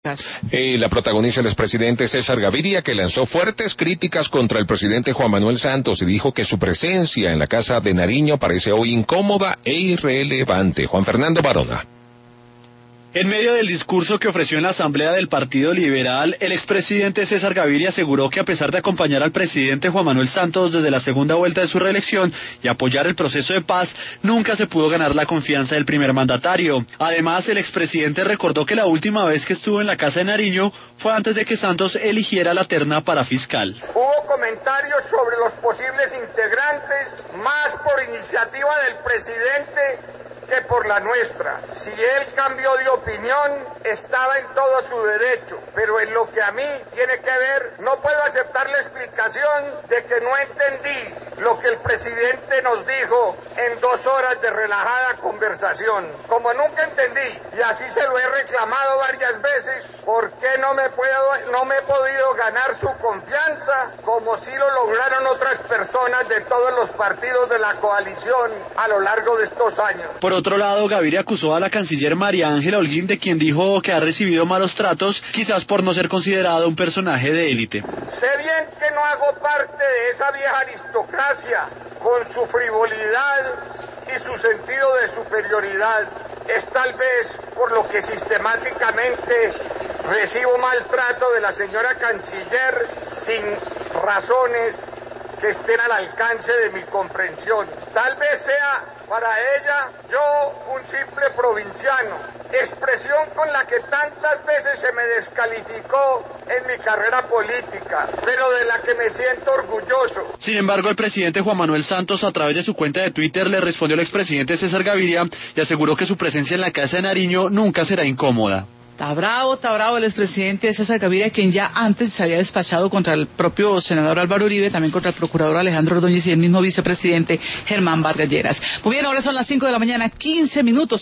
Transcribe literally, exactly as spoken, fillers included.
Eh, la protagonista el expresidente César Gaviria, que lanzó fuertes críticas contra el presidente Juan Manuel Santos y dijo que su presencia en la Casa de Nariño parece hoy incómoda e irrelevante. Juan Fernando Barona. En medio del discurso que ofreció en la Asamblea del Partido Liberal, el expresidente César Gaviria aseguró que a pesar de acompañar al presidente Juan Manuel Santos desde la segunda vuelta de su reelección y apoyar el proceso de paz, nunca se pudo ganar la confianza del primer mandatario. Además, el expresidente recordó que la última vez que estuvo en la Casa de Nariño fue antes de que Santos eligiera la terna para fiscal. Hubo comentarios sobre los posibles integrantes, más por iniciativa del presidente que por la nuestra. Si él cambió de opinión, estaba en todo su derecho, pero en lo que a mí tiene que ver, no puedo aceptar la explicación de que no entendí lo que el presidente nos dijo en dos horas de relajada conversación. Como nunca entendí, y así se lo he reclamado varias veces, ¿por qué no me puedo, no me he podido ganar su confianza, como sí lo lograron otras personas de todos los partidos de la coalición a lo largo de estos años? Por otro lado, Gaviria acusó a la canciller María Ángela Holguín, de quien dijo que ha recibido malos tratos, quizás por no ser considerado un personaje de élite. Sé bien que no hago parte de esa vieja aristocracia, con su frivolidad y su sentido de superioridad. Es tal vez por lo que sistemáticamente recibo maltrato de la señora canciller sin razones que estén al alcance de mi comprensión. Tal vez sea para ella yo un simple provinciano, expresión con la que tantas veces se me descalificó en mi carrera política, pero de la que me siento orgulloso. Sin embargo, el presidente Juan Manuel Santos, a través de su cuenta de Twitter, le respondió al expresidente César Gaviria y aseguró que su presencia en la Casa de Nariño nunca será incómoda. Está bravo, está bravo el expresidente César Gaviria, quien ya antes se había despachado contra el propio senador Álvaro Uribe, también contra el procurador Alejandro Ordóñez y el mismo vicepresidente Germán Vargas Lleras. Muy bien, ahora son las cinco de la mañana, quince minutos.